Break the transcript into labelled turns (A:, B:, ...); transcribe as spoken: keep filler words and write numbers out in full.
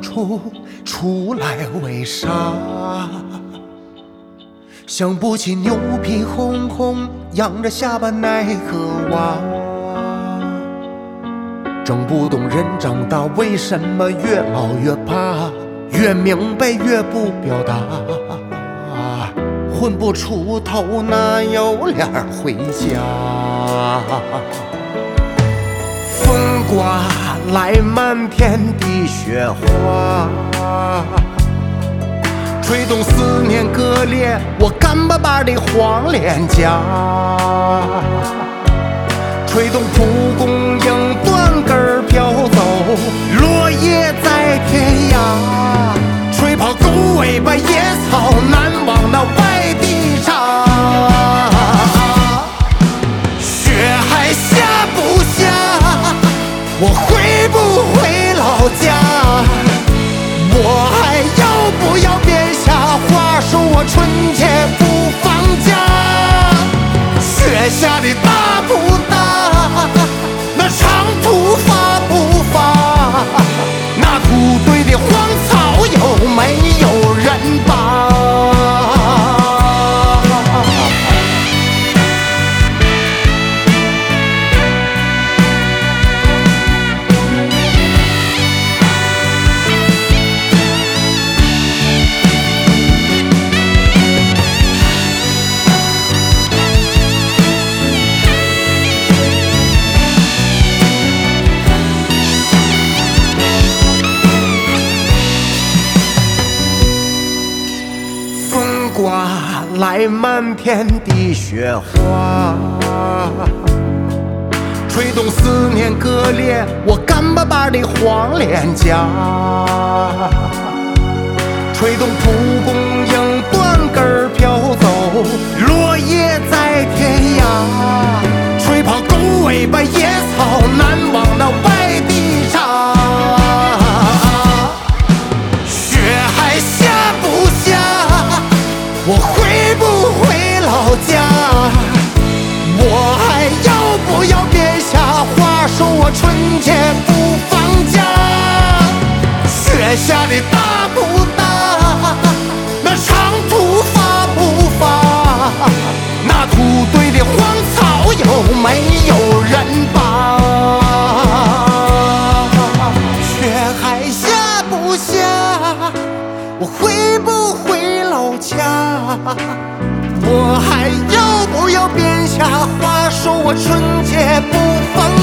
A: 出，出来为啥？想不起牛皮哄哄，仰着下巴奈何娃。整不懂人长大为什么越老越怕，越明白越不表达。混不出头哪有脸回家？风刮来漫天的雪花，吹动思念割裂我干巴巴的黄脸颊，吹动蒲公英断根飘走，落叶在天涯，吹跑狗尾巴野草，难忘那外地茶。雪还下不下？我回不回老家？我还要不要变瞎话，说我春节不放假？雪下的大不大？那长途发不发？那土堆的荒草有没有人拔？刮来漫天的雪花，吹动思念割裂我干巴巴的黄脸颊，吹动蒲公英断根飘走，落叶在天涯，吹跑狗尾巴野草，难忘那外地茶。雪还下不下？我回不回老家？我还要不要变瞎话，说我春节不放假？雪下的大不大？那长途发不发？那土堆的荒草有没有人拔？雪还下不下？我回不回老家？我还要不要变瞎话，说我春节不放